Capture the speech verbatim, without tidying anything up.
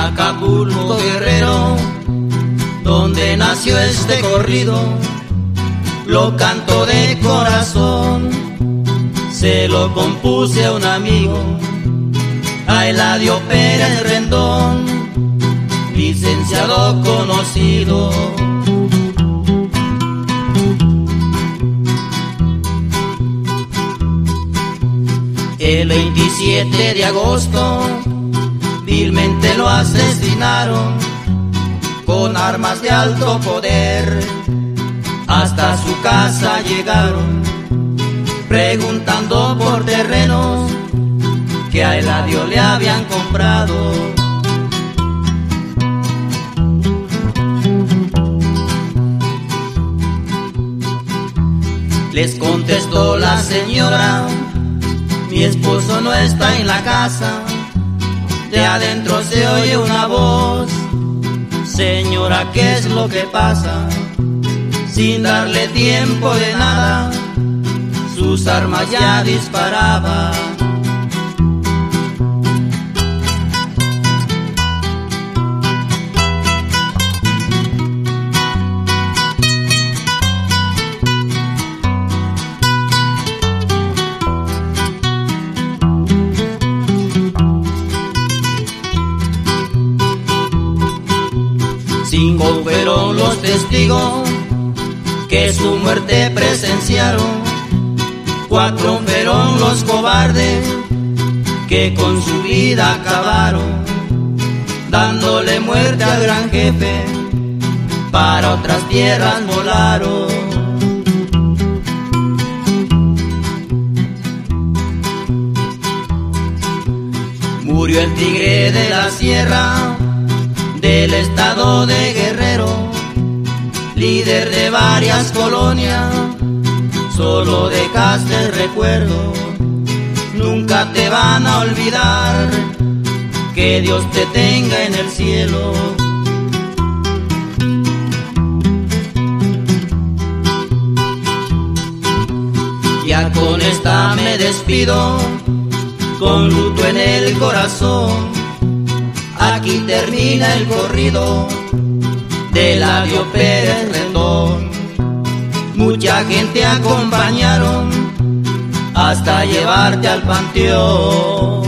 Acapulco, Guerrero, donde nació este corrido, lo canto de corazón. Se lo compuse a un amigo, a Eladio Pérez Rendón, licenciado conocido. El veintisiete de agosto vilmente lo asesinaron con armas de alto poder. Hasta su casa llegaron preguntando por terrenos que a Eladio le habían comprado. Les contestó la señora: mi esposo no está en la casa. De adentro se oye una voz: señora, ¿qué es lo que pasa? Sin darle tiempo de nada, sus armas ya disparaba. Cinco fueron los testigos que su muerte presenciaron. Cuatro fueron los cobardes que con su vida acabaron, dándole muerte al gran jefe, para otras tierras volaron. Murió el tigre de la sierra del estado de Guerrero, líder de varias colonias. Solo dejaste el recuerdo, nunca te van a olvidar. Que Dios te tenga en el cielo. Ya con esta me despido, con luto en el corazón. Aquí termina el corrido de Eladio Pérez Rendón. Mucha gente acompañaron hasta llevarte al panteón.